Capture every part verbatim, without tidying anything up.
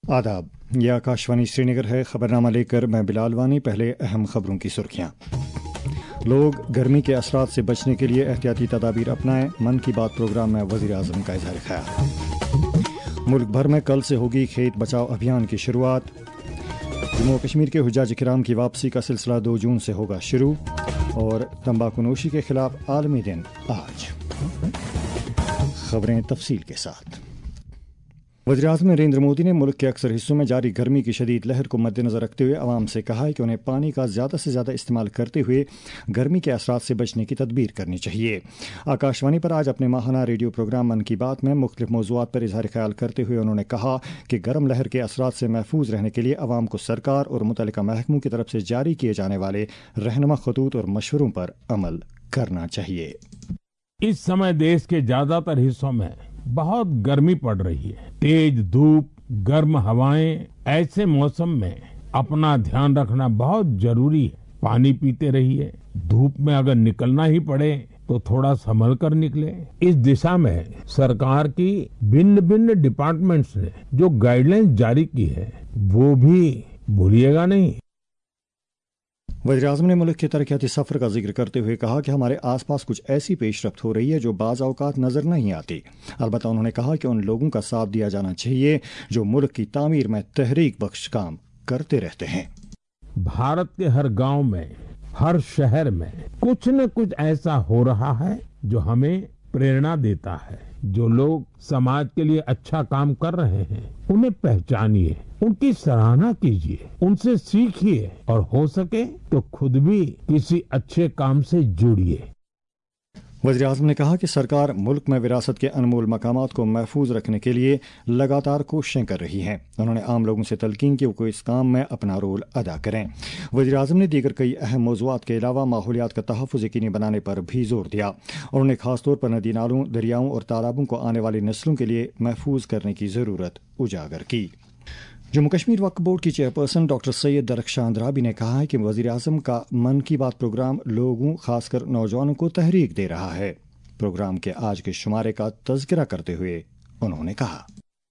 आदाब, यह आकाशवाणी श्रीनगर है। खबरनामा लेकर मैं बिलाल वानी। पहले अहम खबरों की सुर्खियाँ। लोग गर्मी के असरात से बचने के लिए एहतियाती तदाबीर अपनाएं। मन की बात प्रोग्राम में वज़ीर आज़म का इज़हार ख़याल। मुल्क भर में कल से होगी खेत बचाओ अभियान की शुरुआत। जम्मू कश्मीर के हुज्जाज किराम की वापसी का सिलसिला दो जून से होगा शुरू। और तंबाकू नोशी के खिलाफ आलमी दिन आज। खबरें तफसील के साथ। वज़ीर-ए-आज़म नरेंद्र मोदी ने मुल्क के अक्सर हिस्सों में जारी गर्मी की शदीद लहर को मद्देनज़र रखते हुए आवाम से कहा है कि उन्हें पानी का ज़्यादा से ज़्यादा इस्तेमाल करते हुए गर्मी के असरात से बचने की तदबीर करनी चाहिए। आकाशवाणी पर आज अपने माहाना रेडियो प्रोग्राम मन की बात में मुख्तलिफ मौज़ूआत पर इज़हार ख्याल करते हुए उन्होंने कहा कि गर्म लहर के असरात से महफूज रहने के लिए आवाम को सरकार और मुतल्लिका महकमों की तरफ से जारी किए जाने वाले रहनुमा खतूत और मशवरों पर अमल करना चाहिए। इस समय देश के ज्यादातर हिस्सों में बहुत गर्मी पड़ रही है। तेज धूप, गर्म हवाएं, ऐसे मौसम में अपना ध्यान रखना बहुत जरूरी है। पानी पीते रहिए। धूप में अगर निकलना ही पड़े तो थोड़ा संभल कर निकले। इस दिशा में सरकार की भिन्न भिन्न डिपार्टमेंट्स ने जो गाइडलाइंस जारी की है वो भी भूलिएगा नहीं। वज़ीर-ए-आज़म ने मुल्क के तरक्याती सफ़र का जिक्र करते हुए कहा कि हमारे आसपास कुछ ऐसी पेशरफ्त हो रही है जो बाज़ औक़ात नज़र नहीं आती। अलबत्ता उन्होंने कहा कि उन लोगों का साथ दिया जाना चाहिए जो मुल्क की तामीर में तहरीक बख्श काम करते रहते हैं। भारत के हर गांव में, हर शहर में कुछ न कुछ ऐसा हो रहा है जो हमें प्रेरणा देता है। जो लोग समाज के लिए अच्छा काम कर रहे हैं उन्हें पहचानिए, उनकी सराहना कीजिए, उनसे सीखिए और हो सके तो खुद भी किसी अच्छे काम से जुड़िए। वज़ीर-ए-आज़म ने कहा कि सरकार मुल्क में विरासत के अनमोल मकामात को महफूज रखने के लिए लगातार कोशिशें कर रही है। उन्होंने आम लोगों से तलकीन की वो इस काम में अपना रोल अदा करें। वज़ीर-ए-आज़म ने दीगर कई अहम मौज़ूआत के अलावा माहौलियात का तहफ़्फ़ुज़ यकीनी बनाने पर भी जोर दिया। उन्होंने खासतौर पर नदी नालों, दरियाओं और तालाबों को आने वाली नस्लों के लिए महफूज करने की ज़रूरत उजागर की। जम्मू कश्मीर वक्फ बोर्ड की चेयरपर्सन डॉक्टर सैयद दरख्शान द्राबी ने कहा है कि वज़ीर-ए-आज़म का मन की बात प्रोग्राम लोगों, खासकर नौजवानों को तहरीक दे रहा है। प्रोग्राम के आज के शुमारे का तज़किरा करते हुए उन्होंने कहा,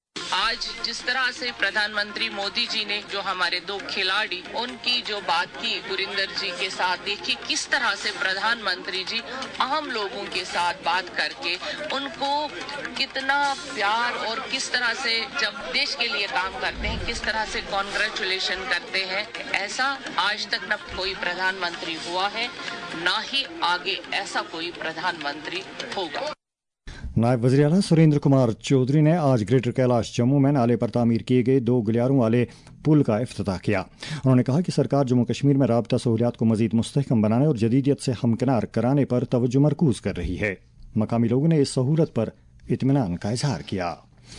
आज जिस तरह से प्रधानमंत्री मोदी जी ने जो हमारे दो खिलाड़ी उनकी जो बात की गुरिंदर जी के साथ, देखिए किस तरह से प्रधानमंत्री जी आम लोगों के साथ बात करके उनको कितना प्यार और किस तरह से जब देश के लिए काम करते हैं किस तरह से कॉन्ग्रेचुलेशन करते हैं। ऐसा आज तक न कोई प्रधानमंत्री हुआ है, ना ही आगे ऐसा कोई प्रधानमंत्री होगा। नायब वज़ीर आला सुरेंद्र कुमार चौधरी ने आज ग्रेटर कैलाश जम्मू में नाले पर तामीर किए गए दो गलियारों वाले पुल का इफ्तिताह किया। उन्होंने कहा कि सरकार जम्मू कश्मीर में राबता सहूलियात को मजीद मुस्तहकम बनाने और जदीदियत से हमकिनार कराने पर तवज्जो मरकूज कर रही है। मकामी लोगों ने इस सहूलत पर इत्मीनान का इजहार किया।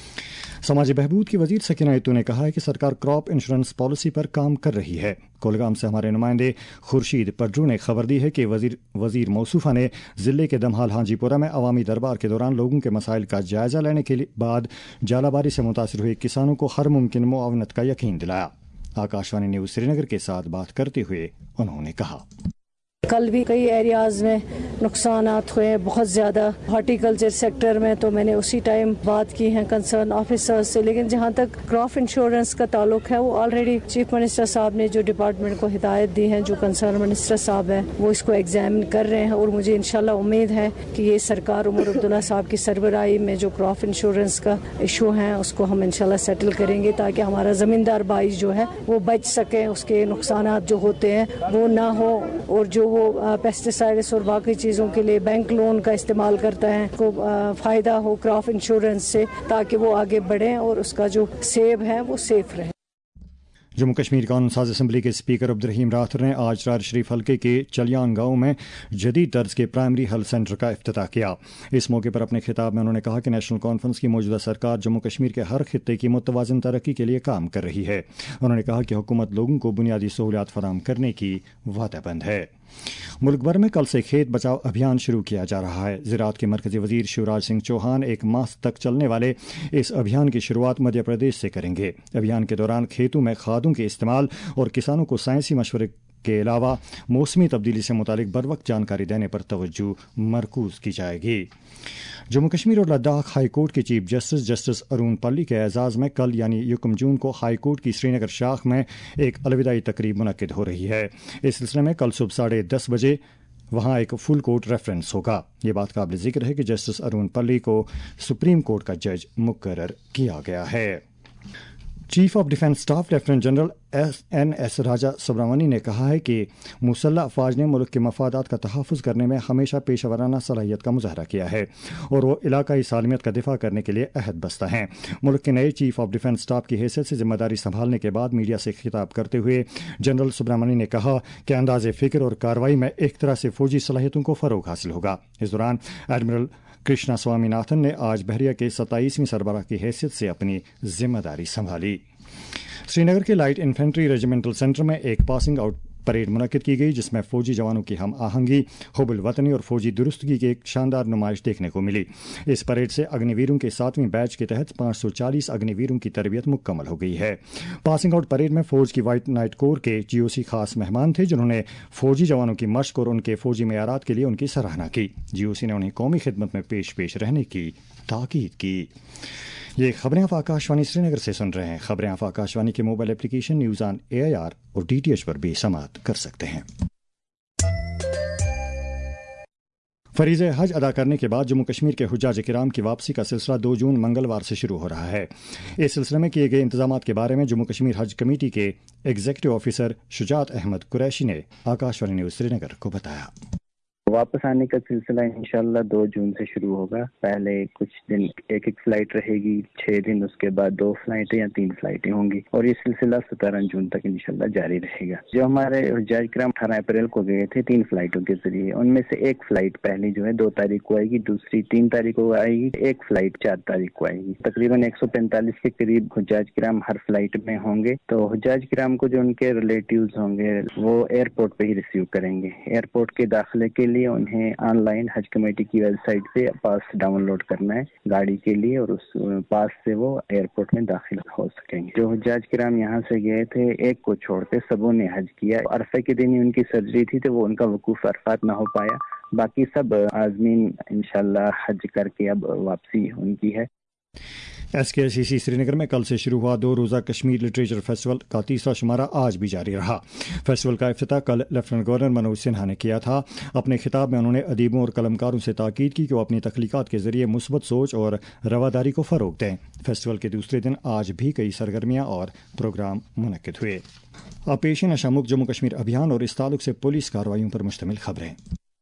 समाजी बहबूद की वजीर सकीना इत्तू ने कहा है कि सरकार क्रॉप इंश्योरेंस पॉलिसी पर काम कर रही है। कोलगाम से हमारे नुमाइंदे खुर्शीद पड्रू ने खबर दी है कि वजीर वजीर मौसूफा ने जिले के दमहाल हांजीपुरा में अवामी दरबार के दौरान लोगों के मसाइल का जायजा लेने के बाद जालाबारी से मुतासिर हुए किसानों को हर मुमकिन मुआवनत का यकीन दिलाया। आकाशवाणी न्यूज़ श्रीनगर के साथ बात करते हुए उन्होंने कहा, कल भी कई एरियाज में नुकसानात हुए बहुत ज़्यादा। हॉर्टिकल्चर सेक्टर में तो मैंने उसी टाइम बात की है कंसर्न ऑफिसर्स से, लेकिन जहाँ तक क्रॉप इंश्योरेंस का ताल्लुक है वो ऑलरेडी चीफ मिनिस्टर साहब ने जो डिपार्टमेंट को हिदायत दी है, जो कंसर्न मिनिस्टर साहब है वो इसको एग्जामिन कर रहे हैं और मुझे इंशाल्लाह उम्मीद है कि ये सरकार उमर अब्दुल्ला साहब की सरबराही में जो क्रॉप इंश्योरेंस का इशू है उसको हम इंशाल्लाह सेटल करेंगे ताकि हमारा ज़मींदार भाई जो है वो बच सके, उसके नुकसानात जो होते हैं वो ना हो और जो वो पेस्टिसाइड्स और बाकी चीज़ों के लिए बैंक लोन का इस्तेमाल करता है को फ़ायदा हो क्रॉप इंश्योरेंस से ताकि वो आगे बढ़ें और उसका जो सेब है वो सेफ रहे। जम्मू कश्मीर कानून साज असम्बली के स्पीकर अब्दुर्रहीम राथर ने आज राज शरीफ हल्के के चलियान गांव में जदीद तर्ज के प्राइमरी हेल्थ सेंटर का इफ्तिताह किया। इस मौके पर अपने खिताब में उन्होंने कहा कि नेशनल कॉन्फ्रेंस की मौजूदा सरकार जम्मू कश्मीर के हर खित्ते की मुतवाज़िन तरक्की के लिए काम कर रही है। उन्होंने कहा कि हुकूमत लोगों को बुनियादी सहूलियात फराहम करने की वादाबंद है। मुल्क भर में कल से खेत बचाओ अभियान शुरू किया जा रहा है। ज़राअत के मरकजी वजीर शिवराज सिंह चौहान एक माह तक चलने वाले इस अभियान की शुरुआत मध्य प्रदेश से करेंगे। अभियान के दौरान खेतों में खादों के इस्तेमाल और किसानों को साइंसी मशवरे کے علاوہ موسمی تبدیلی سے متعلق بروقت جانکاری دینے پر توجہ مرکوز کی جائے گی۔ جموں کشمیر اور لداخ ہائی کورٹ کے chief justice justice Arun Palli کے اعزاز میں کل یعنی یکم جون کو ہائی کورٹ کی سری نگر شاخ میں ایک الوداعی تقریب منعقد ہو رہی ہے۔ اس سلسلے میں کل صبح ساڑھے دس بجے وہاں ایک فل کورٹ ریفرنس ہوگا۔ یہ بات قابل ذکر ہے کہ جسٹس ارون پلی کو سپریم کورٹ کا جج مقرر کیا گیا ہے۔ Chief of defence staff lieutenant general N S Raja Subramani نے کہا ہے کہ مسلح افواج نے ملک کے مفادات کا تحفظ کرنے میں ہمیشہ پیشہ ورانہ صلاحیت کا مظاہرہ کیا ہے اور وہ علاقائی سالمیت کا دفاع کرنے کے لیے عہد بستہ ہیں۔ ملک کے نئے چیف آف ڈیفنس اسٹاف کی حیثیت سے ذمہ داری سنبھالنے کے بعد میڈیا سے خطاب کرتے ہوئے جنرل سبرامنی نے کہا کہ انداز فکر اور کارروائی میں ایک طرح سے فوجی صلاحیتوں کو فروغ حاصل ہوگا۔ اس دوران ایڈمرل کرشنا سوامی ناتھن نے آج بحریہ کے ستائیسویں سربراہ کی حیثیت سے اپنی ذمہ داری سنبھالی۔ سری نگر کے لائٹ انفینٹری ریجیمنٹل سینٹر میں ایک پاسنگ آؤٹ پریڈ منعقد کی گئی جس میں فوجی جوانوں کی ہم آہنگی، حب الوطنی اور فوجی درستگی کی ایک شاندار نمائش دیکھنے کو ملی۔ اس پریڈ سے اگنی ویروں کے ساتویں بیچ کے تحت پانچ سو چالیس اگنی ویروں کی تربیت مکمل ہو گئی ہے۔ پاسنگ آؤٹ پریڈ میں فوج کی وائٹ نائٹ کور کے جی او سی خاص مہمان تھے جنہوں نے فوجی جوانوں کی مشق اور ان کے فوجی معیارات کے لیے ان کی سراہنا کی۔ جی او سی نے انہیں قومی خدمت میں پیش پیش رہنے کی تاکید کی۔ یہ خبریں آپ آکاشوانی سری نگر سے سن رہے ہیں۔ خبریں آپ آکاشوانی کے mobile application news on A I R اور ڈی ٹی ایچ پر بھی سماعت کر سکتے ہیں۔ فریضہ حج ادا کرنے کے بعد جموں کشمیر کے حجاج کرام کی واپسی کا سلسلہ دو جون منگلوار سے شروع ہو رہا ہے۔ اس سلسلے میں کیے گئے انتظامات کے بارے میں جموں کشمیر حج کمیٹی کے ایگزیکٹو آفیسر شجاعت احمد قریشی نے آکاشوانی نیوز سری نگر کو بتایا۔ واپس آنے کا سلسلہ انشاءاللہ دو جون سے شروع ہوگا۔ پہلے کچھ دن ایک ایک فلائٹ رہے گی، چھ دن، اس کے بعد دو فلائٹیں یا تین فلائٹیں ہوں گی اور یہ سلسلہ سترہ جون تک انشاءاللہ جاری رہے گا۔ جو ہمارے حجاج کرام اٹھارہ اپریل کو گئے تھے تین فلائٹوں کے ذریعے، ان میں سے ایک فلائٹ پہلی جو ہے دو تاریخ کو آئے گی، دوسری تین تاریخ کو آئے گی، ایک فلائٹ چار تاریخ کو آئے گی۔ تقریباً ایک سو پینتالیس کے قریب حجاج کرام ہر فلائٹ میں ہوں گے۔ تو حجاج کرام کو جو ان کے ریلیٹیوز ہوں گے وہ ایئرپورٹ پہ ہی ریسیو کریں گے۔ ایئرپورٹ کے داخلے کے لیے انہیں آن لائن حج کمیٹی کی ویب سائٹ سے پاس ڈاؤن لوڈ کرنا ہے گاڑی کے لیے اور اس پاس سے وہ ایئرپورٹ میں داخل ہو سکیں گے۔ جو حجاج کرام یہاں سے گئے تھے ایک کو چھوڑ کے سبوں نے حج کیا۔ عرفہ کے دن ہی ان کی سرجری تھی تو وہ ان کا وقوف عرفات نہ ہو پایا، باقی سب عازمین انشاءاللہ حج کر کے اب واپسی ان کی ہے۔ ایس کے سی سی سری نگر میں کل سے شروع ہوا دو روزہ کشمیر لٹریچر فیسٹیول کا تیسرا شمارہ آج بھی جاری رہا۔ فیسٹیول کا افتتاح کل لیفٹیننٹ گورنر منوج سنہا نے کیا تھا۔ اپنے خطاب میں انہوں نے ادیبوں اور قلمکاروں سے تاکید کی کہ وہ اپنی تخلیقات کے ذریعے مثبت سوچ اور رواداری کو فروغ دیں۔ فیسٹیول کے دوسرے دن آج بھی کئی سرگرمیاں اور پروگرام منعقد ہوئے۔ اب پیش ہے نشہ مکت جموں کشمیر ابھیان اور اس تعلق سے پولیس کارروائیوں پر مشتمل خبریں۔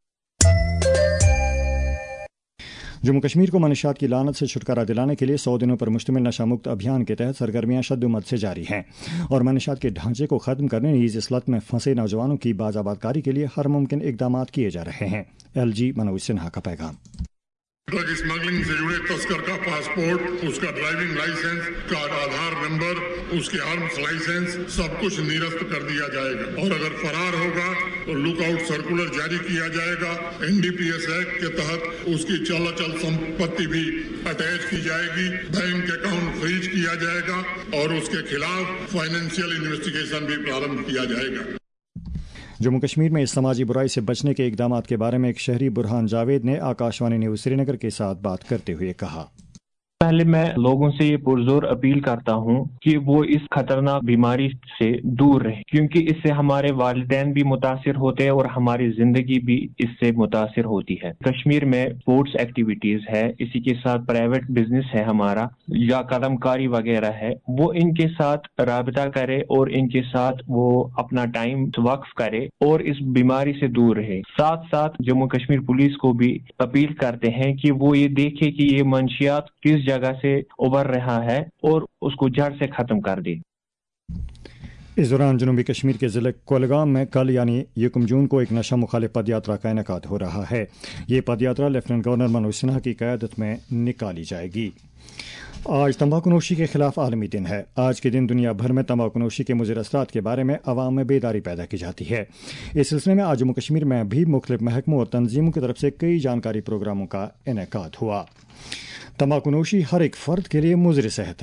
جموں کشمیر کو منشیات کی لعنت سے چھٹکارا دلانے کے لیے سو دنوں پر مشتمل نشہ مکت ابھیان کے تحت سرگرمیاں شد و مد سے جاری ہیں اور منشیات کے ڈھانچے کو ختم کرنے نیز اس لت میں پھنسے نوجوانوں کی باز آباد کاری کے لیے ہر ممکن اقدامات کیے جا رہے ہیں۔ ایل جی منوج سنہا کا پیغام۔ ڈرگ اسمگلنگ سے جڑے تسکر کا پاسپورٹ، اس کا ڈرائیونگ لائسنس کا آدھار نمبر، اس کے آرمز لائسنس سب کچھ نیرست کر دیا جائے گا اور اگر فرار ہوگا تو لک آؤٹ سرکولر جاری کیا جائے گا۔ N D P S act کے تحت اس کی چل اچل سمپتی بھی اٹیچ کی جائے گی، بینک اکاؤنٹ فریج کیا جائے گا اور اس کے خلاف فائنینشیل انویسٹیگیشن بھی پرارمبھ کیا جائے گا۔ جموں کشمیر میں اس سماجی برائی سے بچنے کے اقدامات کے بارے میں ایک شہری برہان جاوید نے آکاشوانی نیوز سری نگر کے ساتھ بات کرتے ہوئے کہا۔ پہلے میں لوگوں سے یہ پرزور اپیل کرتا ہوں کہ وہ اس خطرناک بیماری سے دور رہیں، کیونکہ اس سے ہمارے والدین بھی متاثر ہوتے ہیں اور ہماری زندگی بھی اس سے متاثر ہوتی ہے۔ کشمیر میں اسپورٹس ایکٹیویٹیز ہے، اسی کے ساتھ پرائیویٹ بزنس ہے ہمارا یا قلم کاری وغیرہ ہے، وہ ان کے ساتھ رابطہ کرے اور ان کے ساتھ وہ اپنا ٹائم وقف کرے اور اس بیماری سے دور رہے۔ ساتھ ساتھ جموں کشمیر پولیس کو بھی اپیل کرتے ہیں کہ وہ یہ دیکھے کہ یہ منشیات کس جگہ سے ابھر رہا ہے اور اس کو جڑ سے ختم کر دے۔ اس دوران جنوبی کشمیر کے ضلع کولگام میں کل یعنی یکم جون کو ایک نشہ مخالف پد یاترا کا انعقاد ہو رہا ہے۔ یہ پد یاترا لیفٹیننٹ گورنر منوج سنہا کی قیادت میں نکالی جائے گی۔ آج تمباکو نوشی کے خلاف عالمی دن ہے۔ آج کے دن دنیا بھر میں تمباکو نوشی کے مضر اثرات کے بارے میں عوام میں بیداری پیدا کی جاتی ہے۔ اس سلسلے میں آج جموں کشمیر میں بھی مختلف محکموں اور تنظیموں کی طرف سے کئی جانکاری پروگراموں کا انعقاد ہوا۔ تمباکو نوشی ہر ایک فرد کے لیے مضر صحت ہے۔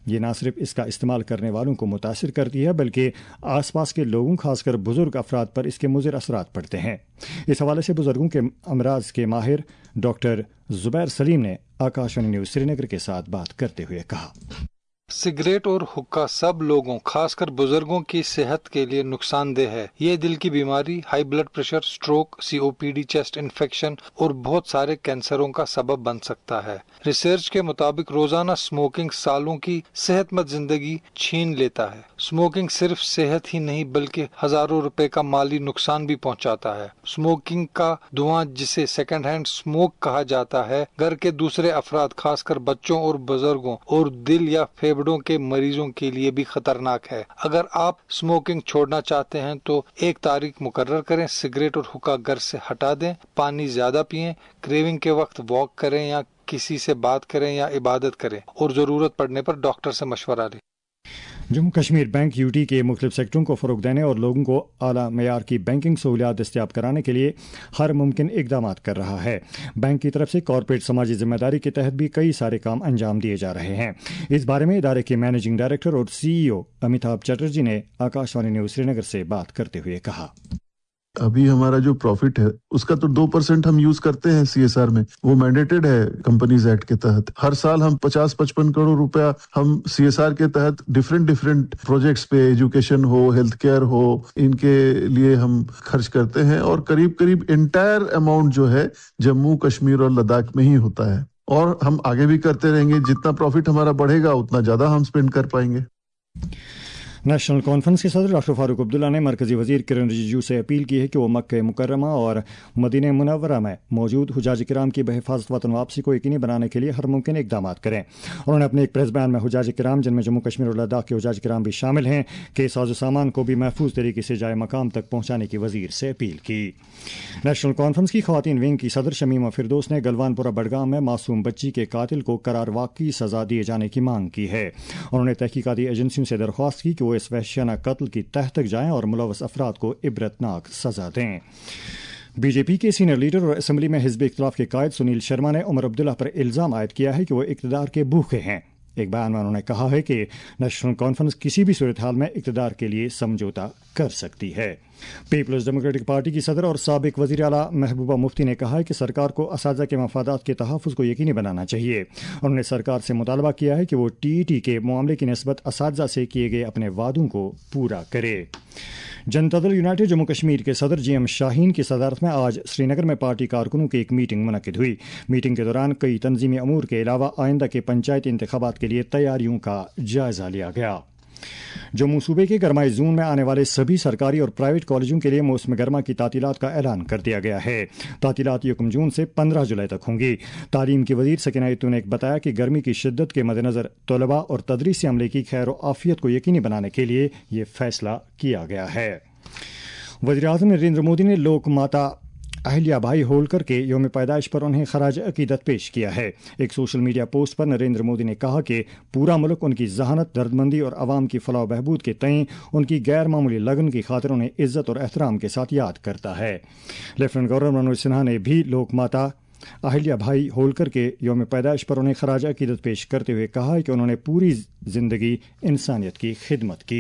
یہ نہ صرف اس کا استعمال کرنے والوں کو متاثر کرتی ہے بلکہ آس پاس کے لوگوں خاص کر بزرگ افراد پر اس کے مضر اثرات پڑتے ہیں۔ اس حوالے سے بزرگوں کے امراض کے ماہر ڈاکٹر زبیر سلیم نے آکاشوانی نیوز سری نگر کے ساتھ بات کرتے ہوئے کہا، سگریٹ اور حقہ سب لوگوں خاص کر بزرگوں کی صحت کے لیے نقصان دہ ہے۔ یہ دل کی بیماری، high blood pressure, stroke, C O P D, chest infection اور بہت سارے کینسروں کا سبب بن سکتا ہے۔ ریسرچ کے مطابق روزانہ اسموکنگ سالوں کی صحت مند زندگی چھین لیتا ہے۔ اسموکنگ صرف صحت ہی نہیں بلکہ ہزاروں روپے کا مالی نقصان بھی پہنچاتا ہے۔ اسموکنگ کا دھواں، جسے سیکنڈ ہینڈ اسموک کہا جاتا ہے، گھر کے دوسرے افراد خاص کر بچوں اور بزرگوں اور دل یا پھیپھڑوں کے مریضوں کے لیے بھی خطرناک ہے۔ اگر آپ اسموکنگ چھوڑنا چاہتے ہیں تو ایک تاریخ مقرر کریں، سگریٹ اور حقہ گھر سے ہٹا دیں، پانی زیادہ پئیں، کریونگ کے وقت واک کریں یا کسی سے بات کریں یا عبادت کریں اور ضرورت پڑنے پر ڈاکٹر سے مشورہ لیں۔ Jammu Kashmir bank U T کے مختلف سیکٹروں کو فروغ دینے اور لوگوں کو اعلیٰ معیار کی بینکنگ سہولیات دستیاب کرانے کے لیے ہر ممکن اقدامات کر رہا ہے۔ بینک کی طرف سے کارپوریٹ سماجی ذمہ داری کے تحت بھی کئی سارے کام انجام دیے جا رہے ہیں۔ اس بارے میں ادارے کے مینیجنگ ڈائریکٹر اور سی ای او امیتابھ چٹرجی نے آکاشوانی نیوز سری نگر سے بات کرتے ہوئے کہا، ابھی ہمارا جو پروفٹ ہے اس کا تو دو پرسینٹ ہم یوز کرتے ہیں سی ایس آر میں، وہ مینڈیٹڈ ہے کمپنیز ایکٹ کے تحت۔ ہر سال ہم پچاس پچپن کروڑ روپیہ ہم سی ایس آر کے تحت ڈفرینٹ ڈفرینٹ پروجیکٹس پہ، ایجوکیشن ہو، ہیلتھ کیئر ہو، ان کے لیے ہم خرچ کرتے ہیں، اور قریب قریب انٹائر اماؤنٹ جو ہے جموں کشمیر اور لداخ میں ہی ہوتا ہے، اور ہم آگے بھی کرتے رہیں گے۔ جتنا پروفٹ ہمارا بڑھے گا اتنا زیادہ ہم اسپینڈ کر پائیں گے۔ نیشنل کانفرنس کے صدر ڈاکٹر فاروق عبداللہ نے مرکزی وزیر کرن رجیجو سے اپیل کی ہے کہ وہ مکہ مکرمہ اور مدینہ منورہ میں موجود حجاج کرام کی بحفاظت وطن واپسی کو یقینی بنانے کے لیے ہر ممکن اقدامات کریں۔ انہوں نے اپنے ایک پریس بیان میں حجاج کرام، جن میں جموں کشمیر اور لداخ کے حجاج کرام بھی شامل ہیں، کے ساز و سامان کو بھی محفوظ طریقے سے جائے مقام تک پہنچانے کی وزیر سے اپیل کی۔ نیشنل کانفرنس کی خواتین ونگ کی صدر شمیمہ فردوس نے گلوان پورہ بڈگام میں معصوم بچی کے قاتل کو قرار واقعی سزا دیے جانے کی مانگ کی ہے۔ انہوں نے تحقیقاتی ایجنسیوں سے درخواست کی کہ وہ اس وحشیانہ قتل کی تہ تک جائیں اور ملوث افراد کو عبرتناک سزا دیں۔ بی جے پی کے سینئر لیڈر اور اسمبلی میں حزب اختلاف کے قائد سنیل شرما نے عمر عبداللہ پر الزام عائد کیا ہے کہ وہ اقتدار کے بھوکے ہیں۔ ایک بیان میں انہوں نے کہا ہے کہ نیشنل کانفرنس کسی بھی صورتحال میں اقتدار کے لیے سمجھوتا کر سکتی ہے۔ پیپلز ڈیموکریٹک پارٹی کی صدر اور سابق وزیر اعلیٰ محبوبہ مفتی نے کہا ہے کہ سرکار کو اساتذہ کے مفادات کے تحفظ کو یقینی بنانا چاہیے۔ انہوں نے سرکار سے مطالبہ کیا ہے کہ وہ ٹی ای ٹی کے معاملے کی نسبت اساتذہ سے کیے گئے اپنے وعدوں کو پورا کرے۔ جنتا دل یونائٹڈ جموں کشمیر کے صدر جی ایم شاہین کی صدارت میں آج سری نگر میں پارٹی کارکنوں کی ایک میٹنگ منعقد ہوئی۔ میٹنگ کے دوران کئی تنظیمی امور کے علاوہ آئندہ کے پنچایتی انتخابات کے لیے تیاریوں کا جائزہ لیا گیا۔ جموں صوبے کے گرمائی زون میں آنے والے سبھی سرکاری اور پرائیویٹ کالجوں کے لیے موسم گرما کی تعطیلات کا اعلان کر دیا گیا ہے۔ تعطیلات یکم جون سے پندرہ جولائی تک ہوں گی۔ تعلیم کی وزیر سکینہ یتو نے بتایا کہ گرمی کی شدت کے مد نظر طلباء اور تدریسی عملے کی خیر و عافیت کو یقینی بنانے کے لیے یہ فیصلہ کیا گیا ہے۔ وزیراعظم نریندر مودی نے لوک ماتا اہلیہ بھائی ہولکر کے یوم پیدائش پر انہیں خراج عقیدت پیش کیا ہے۔ ایک سوشل میڈیا پوسٹ پر نریندر مودی نے کہا کہ پورا ملک ان کی ذہانت، دردمندی اور عوام کی فلاح و بہبود کے تئیں ان کی غیر معمولی لگن کی خاطر انہیں عزت اور احترام کے ساتھ یاد کرتا ہے۔ لیفٹیننٹ گورنر منوج سنہا نے بھی لوک ماتا اہلیہ بھائی ہولکر کے یوم پیدائش پر انہیں خراج عقیدت پیش کرتے ہوئے کہا ہے کہ انہوں نے پوری زندگی انسانیت کی خدمت کی۔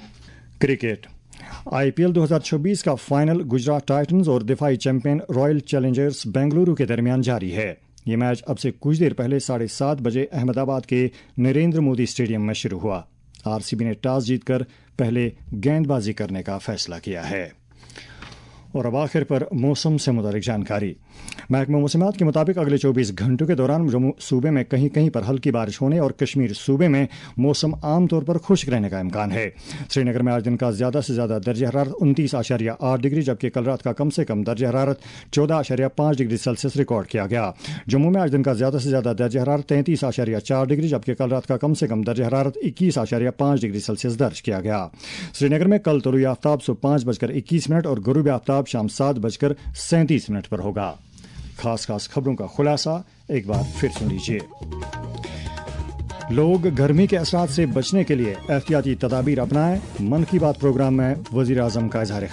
کرکٹ آئی پی ایل دو ہزار چھبیس کا فائنل گجرات ٹائٹنز اور دفاعی چیمپئن رائل چیلنجرز بنگلورو کے درمیان جاری ہے۔ یہ میچ اب سے کچھ دیر پہلے ساڑھے سات بجے احمد آباد کے نریندر مودی اسٹیڈیم میں شروع ہوا۔ آر سی بی نے ٹاس جیت کر پہلے گیند بازی کرنے کا فیصلہ کیا ہے۔ اور اب آخر پر موسم سے متعلق جانکاری۔ محکمہ موسمیات کے مطابق اگلے چوبیس گھنٹوں کے دوران جموں صوبے میں کہیں کہیں پر ہلکی بارش ہونے اور کشمیر صوبے میں موسم عام طور پر خشک رہنے کا امکان ہے۔ سری نگر میں آج دن کا زیادہ سے زیادہ درجہ حرارت انتیس اشاریہ آٹھ ڈگری جبکہ کل رات کا کم سے کم درجہ حرارت چودہ اشاریہ پانچ ڈگری سیلسیس ریکارڈ کیا گیا۔ جموں میں آج دن کا زیادہ سے زیادہ درجہ حرارت تینتیس اشاریہ چار ڈگری جبکہ کل رات کا کم سے کم درجہ حرارت اکیس اشاریہ پانچ ڈگری سیلسیس درج کیا گیا۔ سری نگر میں کل طلوع آفتاب صبح پانچ بج کر اکیس منٹ اور غروب آفتاب شام سات بج کر سینتیس منٹ پر ہوگا۔ خاص خاص خبروں کا خلاصہ ایک بار پھر سن لیجیے۔ لوگ گرمی کے اثرات سے بچنے کے لیے احتیاطی تدابیر اپنائیں، من کی بات پروگرام میں وزیر اعظم کا اظہار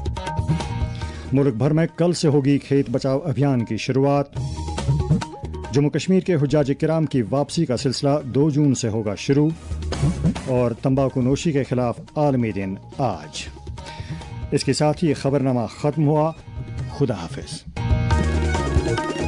خیال۔ ملک بھر میں کل سے ہوگی کھیت بچاؤ ابھیان کی شروعات۔ जम्मू कश्मीर के हुज्जाज किराम की वापसी का सिलसिला दो जून से होगा शुरू, और तंबाकू नोशी के खिलाफ आलमी दिन आज। इसके साथ ही खबरनामा खत्म हुआ। खुदा हाफिज।